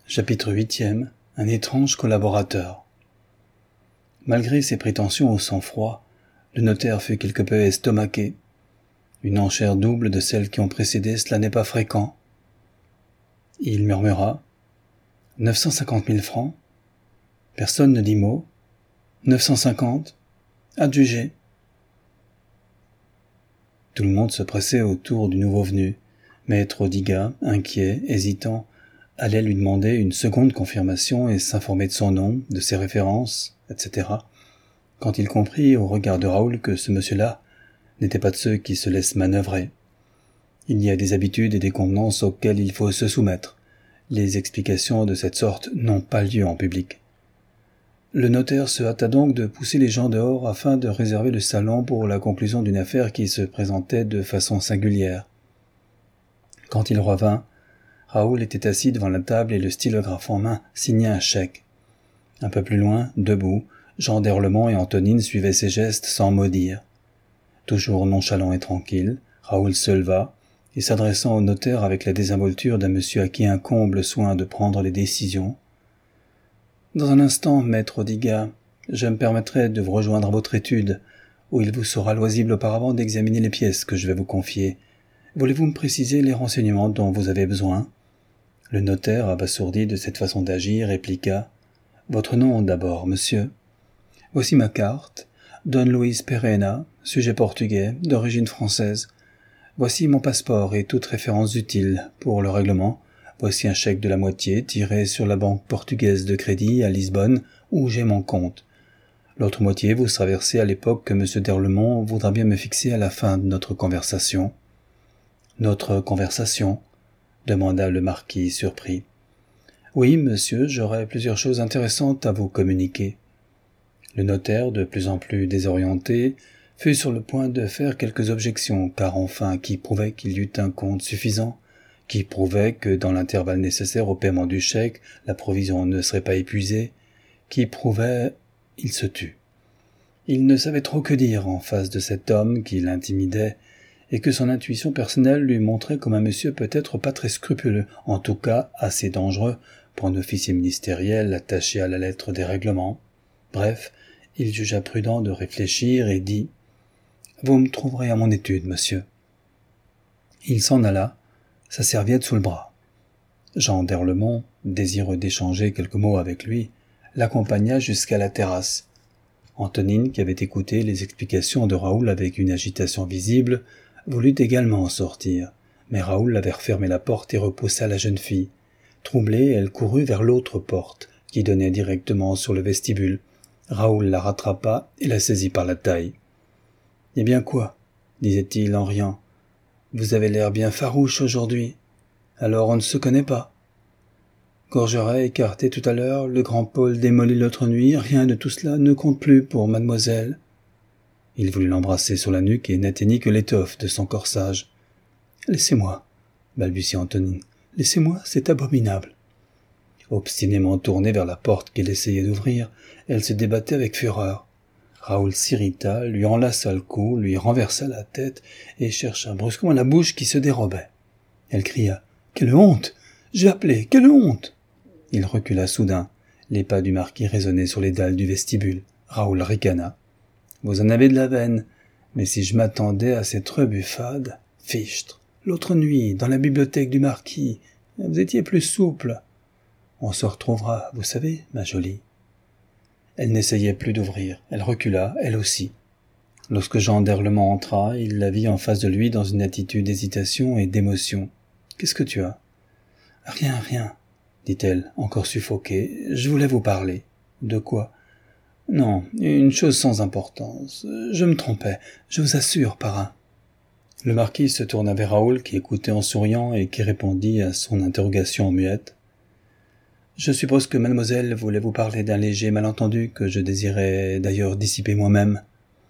Chapitre 8e. Un étrange collaborateur. Malgré ses prétentions au sang-froid, le notaire fut quelque peu estomaqué. Une enchère double de celles qui ont précédé, cela n'est pas fréquent. Il murmura « 950 000 francs ?» Personne ne dit mot. « 950 ? Adjugé !» Tout le monde se pressait autour du nouveau venu. Maître Odiga, inquiet, hésitant, allait lui demander une seconde confirmation et s'informer de son nom, de ses références, etc. Quand il comprit au regard de Raoul que ce monsieur-là n'était pas de ceux qui se laissent manœuvrer. Il y a des habitudes et des convenances auxquelles il faut se soumettre. Les explications de cette sorte n'ont pas lieu en public. Le notaire se hâta donc de pousser les gens dehors afin de réserver le salon pour la conclusion d'une affaire qui se présentait de façon singulière. Quand il revint, Raoul était assis devant la table et le stylographe en main signait un chèque. Un peu plus loin, debout, Jean d'Erlemont et Antonine suivaient ses gestes sans mot dire. Toujours nonchalant et tranquille, Raoul se leva et s'adressant au notaire avec la désinvolture d'un monsieur à qui incombe le soin de prendre les décisions. « Dans un instant, maître Odiga, je me permettrai de vous rejoindre à votre étude, où il vous sera loisible auparavant d'examiner les pièces que je vais vous confier. Voulez-vous me préciser les renseignements dont vous avez besoin ?» Le notaire, abasourdi de cette façon d'agir, répliqua « Votre nom d'abord, monsieur. Voici ma carte. Don Luis Perena, sujet portugais, d'origine française. Voici mon passeport et toutes références utiles pour le règlement. Voici un chèque de la moitié tiré sur la banque portugaise de crédit à Lisbonne, où j'ai mon compte. L'autre moitié vous sera versée à l'époque que M. d'Erlemont voudra bien me fixer à la fin de notre conversation. » « Notre conversation ?» demanda le marquis surpris. « Oui, monsieur, j'aurai plusieurs choses intéressantes à vous communiquer. » Le notaire, de plus en plus désorienté, fut sur le point de faire quelques objections, car enfin, qui prouvait qu'il y eût un compte suffisant, qui prouvait que dans l'intervalle nécessaire au paiement du chèque, la provision ne serait pas épuisée, qui prouvait... Il se tut. Il ne savait trop que dire en face de cet homme qui l'intimidait, et que son intuition personnelle lui montrait comme un monsieur peut-être pas très scrupuleux, en tout cas assez dangereux pour un officier ministériel attaché à la lettre des règlements. Bref, il jugea prudent de réfléchir et dit « Vous me trouverez à mon étude, monsieur. » Il s'en alla, sa serviette sous le bras. Jean d'Erlemont, désireux d'échanger quelques mots avec lui, l'accompagna jusqu'à la terrasse. Antonine, qui avait écouté les explications de Raoul avec une agitation visible, voulut également sortir, mais Raoul avait refermé la porte et repoussa la jeune fille. Troublée, elle courut vers l'autre porte, qui donnait directement sur le vestibule. Raoul la rattrapa et la saisit par la taille. « Eh bien quoi ?» disait-il en riant. « Vous avez l'air bien farouche aujourd'hui. Alors on ne se connaît pas. Gorgeret écarté tout à l'heure, le grand Paul démoli l'autre nuit, rien de tout cela ne compte plus pour mademoiselle. » Il voulut l'embrasser sur la nuque et n'atteignit que l'étoffe de son corsage. « Laissez-moi, » balbutia Antonine. « Laissez-moi, c'est abominable. » Obstinément tournée vers la porte qu'elle essayait d'ouvrir, elle se débattait avec fureur. Raoul s'irrita, lui enlaça le cou, lui renversa la tête et chercha brusquement la bouche qui se dérobait. Elle cria « Quelle honte ! J'ai appelé, quelle honte !» Il recula soudain. Les pas du marquis résonnaient sur les dalles du vestibule. Raoul ricana. « Vous en avez de la veine, mais si je m'attendais à cette rebuffade, fichtre, l'autre nuit, dans la bibliothèque du marquis, vous étiez plus souple. On se retrouvera, vous savez, ma jolie. » Elle n'essayait plus d'ouvrir, elle recula, elle aussi. Lorsque Jean d'Erlemont entra, il la vit en face de lui dans une attitude d'hésitation et d'émotion. « Qu'est-ce que tu as ?»« Rien, rien, » dit-elle, encore suffoquée. « Je voulais vous parler. »« De quoi ?»« Non, une chose sans importance. Je me trompais, je vous assure, parrain. » Le marquis se tourna vers Raoul qui écoutait en souriant et qui répondit à son interrogation en muette. « Je suppose que mademoiselle voulait vous parler d'un léger malentendu que je désirais d'ailleurs dissiper moi-même. »«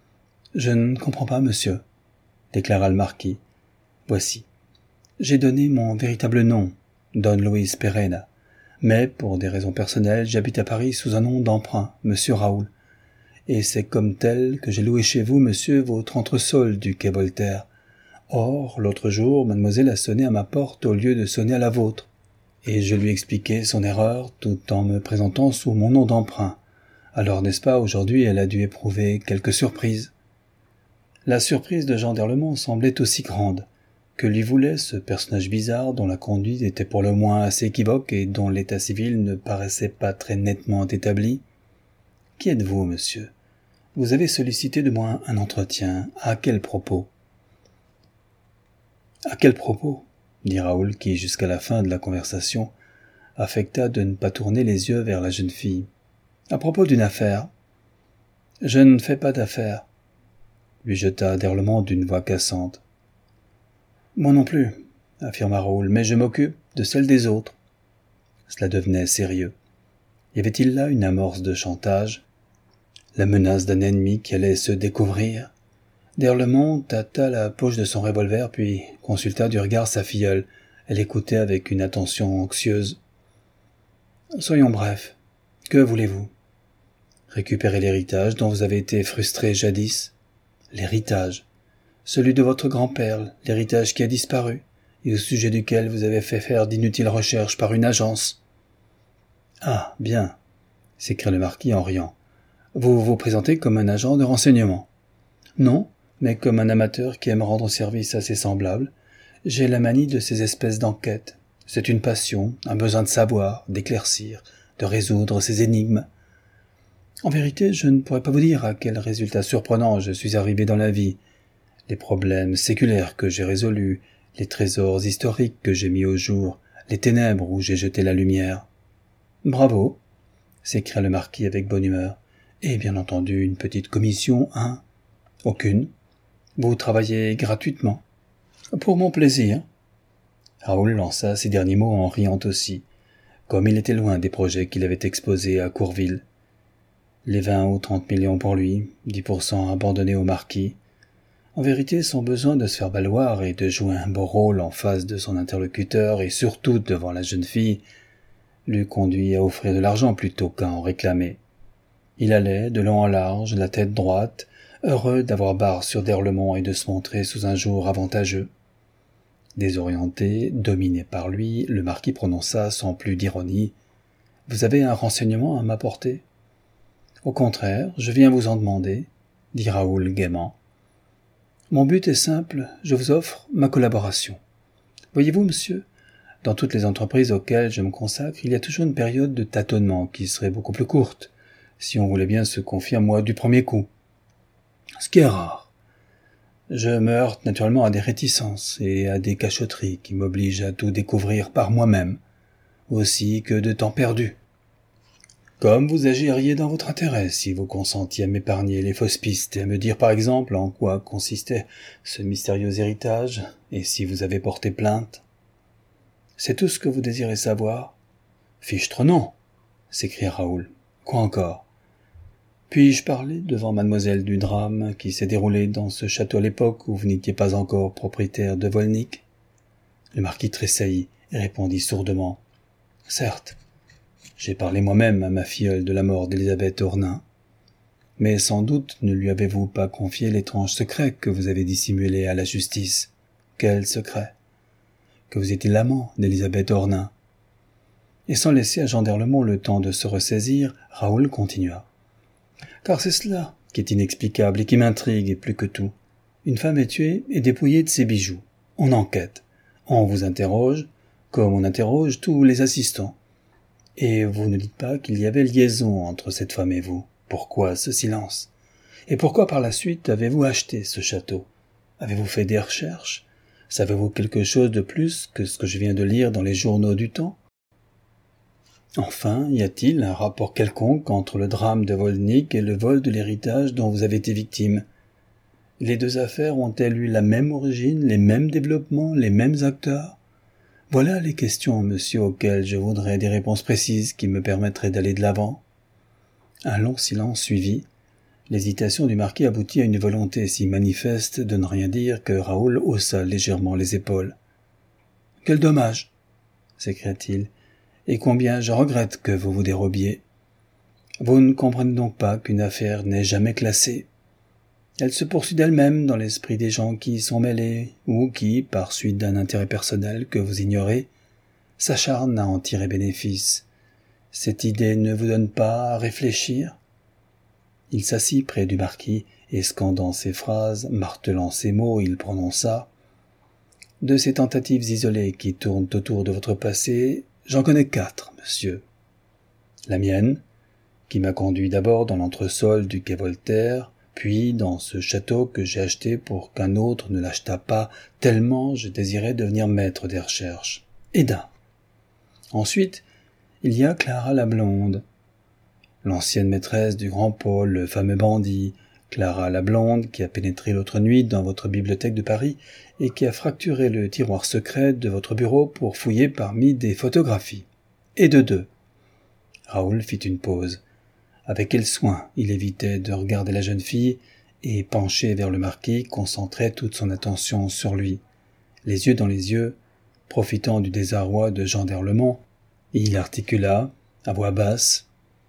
Je ne comprends pas, monsieur, » déclara le marquis. « Voici. J'ai donné mon véritable nom, Don Luis Perena, mais pour des raisons personnelles, j'habite à Paris sous un nom d'emprunt, monsieur Raoul. Et c'est comme tel que j'ai loué chez vous, monsieur, votre entresol du quai Voltaire. Or, l'autre jour, mademoiselle a sonné à ma porte au lieu de sonner à la vôtre. et je lui expliquai son erreur tout en me présentant sous mon nom d'emprunt. Alors, n'est-ce pas, aujourd'hui, elle a dû éprouver quelque surprise. La surprise de Jean d'Erlemont semblait aussi grande que lui voulait ce personnage bizarre dont la conduite était pour le moins assez équivoque et dont l'état civil ne paraissait pas très nettement établi. « Qui êtes-vous, monsieur ? Vous avez sollicité de moi un entretien. À quel propos ?»« À quel propos ?» dit Raoul qui, jusqu'à la fin de la conversation, affecta de ne pas tourner les yeux vers la jeune fille. « À propos d'une affaire. »« Je ne fais pas d'affaires. » lui jeta d'Erlemont d'une voix cassante. « Moi non plus, » affirma Raoul, « mais je m'occupe de celle des autres. » Cela devenait sérieux. Y avait-il là une amorce de chantage? La menace d'un ennemi qui allait se découvrir? D'Erlemont tâta la poche de son revolver, puis consulta du regard sa filleule. Elle écoutait avec une attention anxieuse. « Soyons brefs. Que voulez-vous ? Récupérer l'héritage dont vous avez été frustré jadis? L'héritage. Celui de votre grand-père, l'héritage qui a disparu, et au sujet duquel vous avez fait faire d'inutiles recherches par une agence. »« Ah, bien, » s'écria le marquis en riant. « Vous vous présentez comme un agent de renseignement. »« Non, mais comme un amateur qui aime rendre service à ses semblables. J'ai la manie de ces espèces d'enquêtes. C'est une passion, un besoin de savoir, d'éclaircir, de résoudre ces énigmes. En vérité, je ne pourrais pas vous dire à quel résultat surprenant je suis arrivé dans la vie. Les problèmes séculaires que j'ai résolus, les trésors historiques que j'ai mis au jour, les ténèbres où j'ai jeté la lumière. »« Bravo !» s'écria le marquis avec bonne humeur. « Et bien entendu une petite commission, hein ? » ?»« Aucune. Vous travaillez gratuitement. »« Pour mon plaisir. » Raoul lança ces derniers mots en riant aussi, comme il était loin des projets qu'il avait exposés à Courville. Les 20 ou 30 millions pour lui, 10% abandonnés au marquis. En vérité, son besoin de se faire valoir et de jouer un beau rôle en face de son interlocuteur et surtout devant la jeune fille l'eût conduit à offrir de l'argent plutôt qu'à en réclamer. Il allait, de long en large, la tête droite, heureux d'avoir barre sur d'Erlemont et de se montrer sous un jour avantageux. Désorienté, dominé par lui, le marquis prononça sans plus d'ironie. « Vous avez un renseignement à m'apporter ?»« Au contraire, je viens vous en demander, » dit Raoul gaiement. « Mon but est simple, je vous offre ma collaboration. Voyez-vous, monsieur, dans toutes les entreprises auxquelles je me consacre, il y a toujours une période de tâtonnement qui serait beaucoup plus courte, si on voulait bien se confier à moi du premier coup. Ce qui est rare. Je me heurte naturellement à des réticences et à des cachotteries qui m'obligent à tout découvrir par moi-même, aussi que de temps perdu. Comme vous agiriez dans votre intérêt si vous consentiez à m'épargner les fausses pistes et à me dire par exemple en quoi consistait ce mystérieux héritage et si vous avez porté plainte. C'est tout ce que vous désirez savoir ? Fichtre non, s'écria Raoul. Quoi encore ? Puis-je parler devant mademoiselle du drame qui s'est déroulé dans ce château à l'époque où vous n'étiez pas encore propriétaire de Volnick ? Le marquis tressaillit et répondit sourdement. Certes. J'ai parlé moi-même à ma filleule de la mort d'Élisabeth Ornain. Mais sans doute ne lui avez-vous pas confié l'étrange secret que vous avez dissimulé à la justice. Quel secret ? Que vous étiez l'amant d'Élisabeth Ornain. Et sans laisser à Jean d'Erlemont le temps de se ressaisir, Raoul continua. Car c'est cela qui est inexplicable et qui m'intrigue plus que tout. Une femme est tuée et dépouillée de ses bijoux. On enquête. On vous interroge, comme on interroge tous les assistants. Et vous ne dites pas qu'il y avait liaison entre cette femme et vous. Pourquoi ce silence ? Et pourquoi par la suite avez-vous acheté ce château ? Avez-vous fait des recherches ? Savez-vous quelque chose de plus que ce que je viens de lire dans les journaux du temps ? Enfin, y a-t-il un rapport quelconque entre le drame de Volnick et le vol de l'héritage dont vous avez été victime ? Les deux affaires ont-elles eu la même origine, les mêmes développements, les mêmes acteurs ? Voilà les questions, monsieur, auxquelles je voudrais des réponses précises qui me permettraient d'aller de l'avant. Un long silence suivit. L'hésitation du marquis aboutit à une volonté si manifeste de ne rien dire que Raoul haussa légèrement les épaules. « Quel dommage !» s'écria-t-il. « Et combien je regrette que vous vous dérobiez. Vous ne comprenez donc pas qu'une affaire n'est jamais classée. Elle se poursuit d'elle-même dans l'esprit des gens qui y sont mêlés, ou qui, par suite d'un intérêt personnel que vous ignorez, s'acharne à en tirer bénéfice. Cette idée ne vous donne pas à réfléchir? Il s'assit près du marquis, et scandant ses phrases, martelant ses mots, il prononça: « De ces tentatives isolées qui tournent autour de votre passé, j'en connais 4, monsieur. La mienne, qui m'a conduit d'abord dans l'entresol du quai Voltaire, puis dans ce château que j'ai acheté pour qu'un autre ne l'achetât pas, tellement je désirais devenir maître des recherches. Edda. Ensuite, il y a Clara la blonde, l'ancienne maîtresse du grand Paul, le fameux bandit, Clara la blonde qui a pénétré l'autre nuit dans votre bibliothèque de Paris et qui a fracturé le tiroir secret de votre bureau pour fouiller parmi des photographies. Et de 2. Raoul fit une pause. Avec quel soin il évitait de regarder la jeune fille et, penché vers le marquis, concentrait toute son attention sur lui. Les yeux dans les yeux, profitant du désarroi de Jean d'Erlemont, il articula, à voix basse: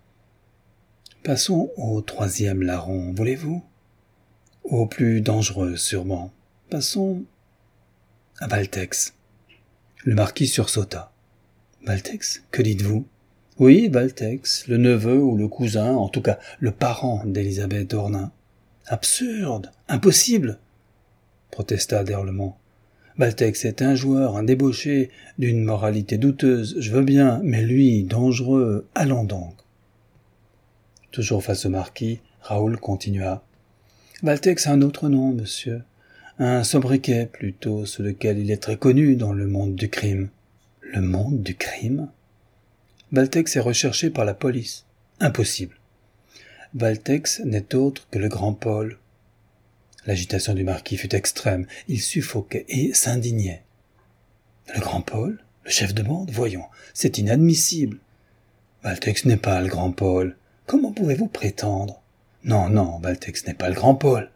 « Passons au 3e larron, voulez-vous? Au plus dangereux, sûrement. Passons à Valtex. » Le marquis sursauta. « Valtex, que dites-vous? » « Oui, Valtex, le neveu ou le cousin, en tout cas le parent d'Élisabeth Ornain. »« Absurde, impossible !» protesta d'Erlemont. « Valtex est un joueur, un débauché, d'une moralité douteuse, je veux bien, mais lui, dangereux, allons donc. » Toujours face au marquis, Raoul continua. « Valtex a un autre nom, monsieur, un sobriquet plutôt, sous lequel il est très connu dans le monde du crime. »« Le monde du crime ?» Valtex est recherché par la police. Impossible. Valtex n'est autre que le grand Paul. L'agitation du marquis fut extrême. Il suffoquait et s'indignait. Le grand Paul? Le chef de bande? Voyons, c'est inadmissible. Valtex n'est pas le grand Paul. Comment pouvez-vous prétendre? Non, non, Valtex n'est pas le grand Paul.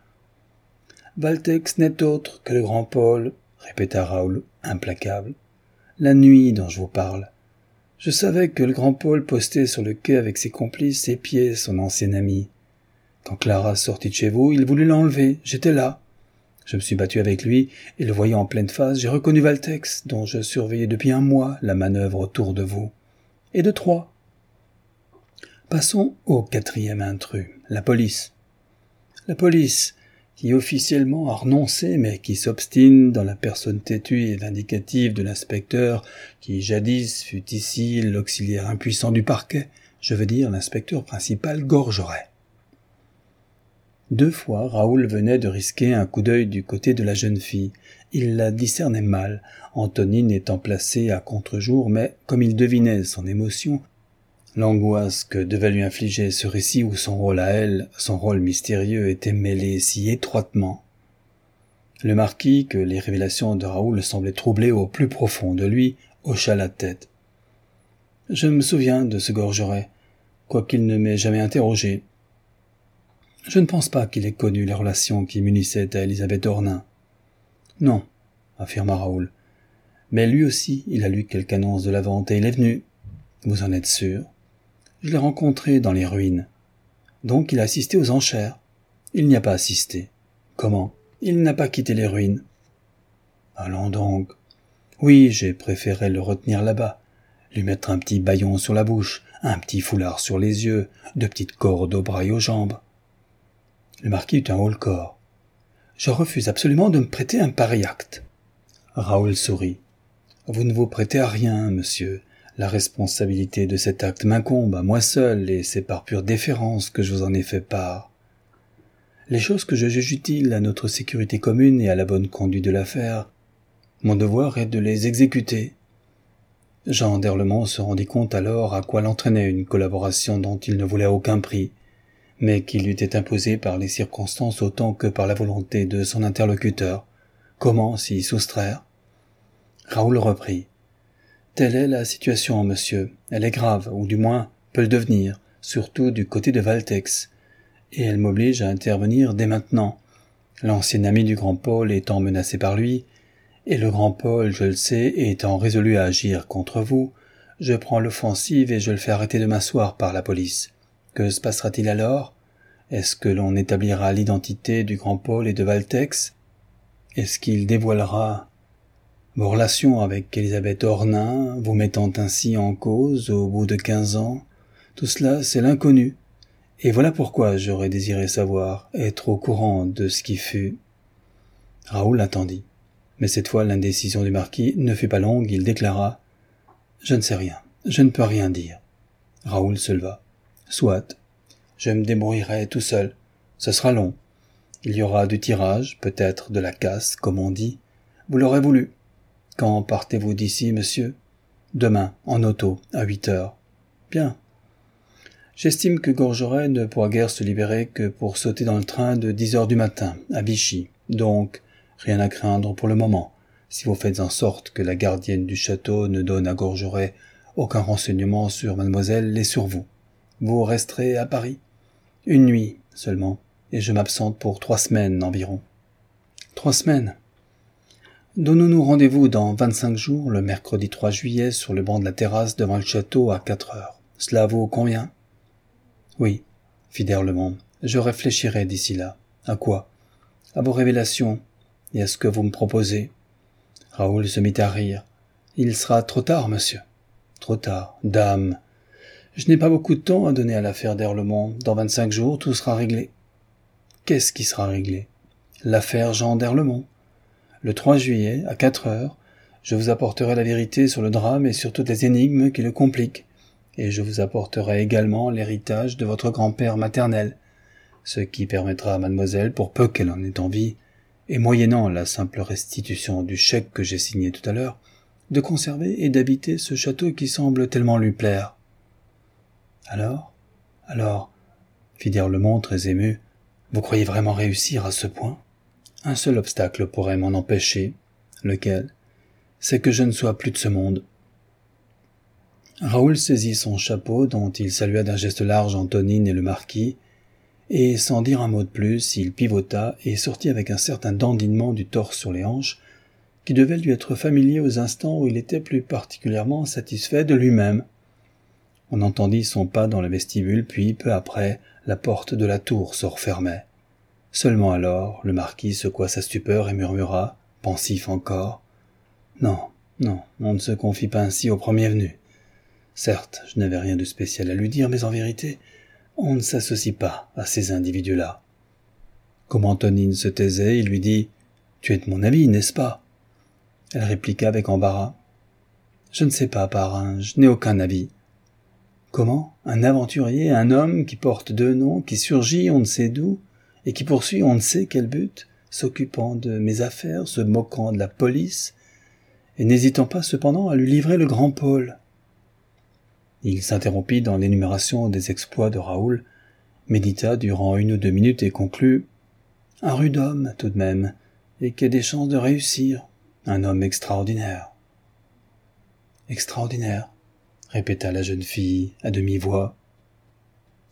Valtex n'est autre que le grand Paul, répéta Raoul, implacable. La nuit dont je vous parle. Je savais que le grand Paul postait sur le quai avec ses complices épiait son ancien ami. Quand Clara sortit de chez vous, il voulut l'enlever. J'étais là. Je me suis battu avec lui, et le voyant en pleine face, j'ai reconnu Valtex, dont je surveillais depuis 1 mois la manœuvre autour de vous. Et de 3. Passons au 4e intrus, la police. La police, qui officiellement a renoncé, mais qui s'obstine dans la personne têtue et vindicative de l'inspecteur, qui jadis fut ici l'auxiliaire impuissant du parquet, je veux dire l'inspecteur principal Gorgeret. 2 fois, Raoul venait de risquer un coup d'œil du côté de la jeune fille. Il la discernait mal, Antonine étant placée à contre-jour, mais comme il devinait son émotion, l'angoisse que devait lui infliger ce récit où son rôle à elle, son rôle mystérieux, était mêlé si étroitement. Le marquis, que les révélations de Raoul semblaient troubler au plus profond de lui, hocha la tête. « Je me souviens de ce Gorgeret, quoiqu'il ne m'ait jamais interrogé. Je ne pense pas qu'il ait connu les relations qui m'unissaient à Élisabeth Ornain. »« Non, » affirma Raoul. « Mais lui aussi, il a lu quelque annonce de la vente et il est venu. Vous en êtes sûr ? Je l'ai rencontré dans les ruines. Donc il a assisté aux enchères. Il n'y a pas assisté. Comment? Il n'a pas quitté les ruines. Allons donc. Oui, j'ai préféré le retenir là-bas, lui mettre un petit bâillon sur la bouche, un petit foulard sur les yeux, 2 petites cordes aux bras et aux jambes. Le marquis eut un haut-le-corps. Je refuse absolument de me prêter un pareil acte. Raoul sourit. Vous ne vous prêtez à rien, monsieur. La responsabilité de cet acte m'incombe à moi seul, et c'est par pure déférence que je vous en ai fait part. Les choses que je juge utiles à notre sécurité commune et à la bonne conduite de l'affaire, mon devoir est de les exécuter. Jean d'Erlemont se rendit compte alors à quoi l'entraînait une collaboration dont il ne voulait à aucun prix, mais qui lui était imposée par les circonstances autant que par la volonté de son interlocuteur. Comment s'y soustraire? Raoul reprit. Telle est la situation, monsieur. Elle est grave, ou du moins peut le devenir, surtout du côté de Valtex, et elle m'oblige à intervenir dès maintenant, l'ancien ami du grand Paul étant menacé par lui, et le grand Paul, je le sais, étant résolu à agir contre vous, je prends l'offensive et je le fais arrêter de m'asseoir par la police. Que se passera-t-il alors? Est-ce que l'on établira l'identité du grand Paul et de Valtex? Est-ce qu'il dévoilera... Vos relations avec Élisabeth Ornain, vous mettant ainsi en cause au bout de 15 ans, tout cela c'est l'inconnu. Et voilà pourquoi j'aurais désiré savoir, être au courant de ce qui fut. Raoul attendit. Mais cette fois l'indécision du marquis ne fut pas longue, il déclara « Je ne sais rien, je ne peux rien dire. » Raoul se leva. « Soit, je me débrouillerai tout seul, ce sera long. Il y aura du tirage, peut-être de la casse, comme on dit. Vous l'aurez voulu. Quand partez-vous d'ici, monsieur ? Demain, en auto, à 8 heures. Bien. J'estime que Gorgeret ne pourra guère se libérer que pour sauter dans le train de 10 heures du matin, à Vichy. Donc, rien à craindre pour le moment, si vous faites en sorte que la gardienne du château ne donne à Gorgeret aucun renseignement sur mademoiselle et sur vous. Vous resterez à Paris. 1 nuit seulement, et je m'absente pour 3 semaines environ. 3 semaines. Donnons-nous rendez-vous dans 25 jours, le mercredi 3 juillet, sur le banc de la terrasse devant le château à 4 heures. Cela vous convient ? Oui, fit d'Erlemont. Je réfléchirai d'ici là. À quoi ? À vos révélations et à ce que vous me proposez. Raoul se mit à rire. Il sera trop tard, monsieur. Trop tard, dame. Je n'ai pas beaucoup de temps à donner à l'affaire d'Erlemont. Dans 25 jours, tout sera réglé. Qu'est-ce qui sera réglé ? L'affaire Jean d'Erlemont. Le 3 juillet, à 4 heures, je vous apporterai la vérité sur le drame et sur toutes les énigmes qui le compliquent, et je vous apporterai également l'héritage de votre grand-père maternel, ce qui permettra à mademoiselle, pour peu qu'elle en ait envie, et moyennant la simple restitution du chèque que j'ai signé tout à l'heure, de conserver et d'habiter ce château qui semble tellement lui plaire. Alors, fit d'Erlemont très ému, vous croyez vraiment réussir à ce point ? Un seul obstacle pourrait m'en empêcher. Lequel ? C'est que je ne sois plus de ce monde. Raoul saisit son chapeau, dont il salua d'un geste large Antonine et le marquis, et sans dire un mot de plus, il pivota et sortit avec un certain dandinement du torse sur les hanches, qui devait lui être familier aux instants où il était plus particulièrement satisfait de lui-même. On entendit son pas dans le vestibule, puis, peu après, la porte de la tour se refermait. Seulement alors, le marquis secoua sa stupeur et murmura, pensif encore, « Non, on ne se confie pas ainsi au premier venu. Certes, je n'avais rien de spécial à lui dire, mais en vérité, on ne s'associe pas à ces individus-là. » Comme Antonine se taisait, il lui dit, « Tu es de mon avis, n'est-ce pas ?» Elle répliqua avec embarras, « Je ne sais pas, parrain, je n'ai aucun avis. » Comment ? Un aventurier, un homme qui porte 2 noms, qui surgit on ne sait d'où, et qui poursuit on ne sait quel but, s'occupant de mes affaires, se moquant de la police, et n'hésitant pas cependant à lui livrer le grand Paul. Il s'interrompit dans l'énumération des exploits de Raoul, médita durant 1 ou 2 minutes et conclut « Un rude homme, tout de même, et qui a des chances de réussir, un homme extraordinaire. » « Extraordinaire » répéta la jeune fille à demi-voix.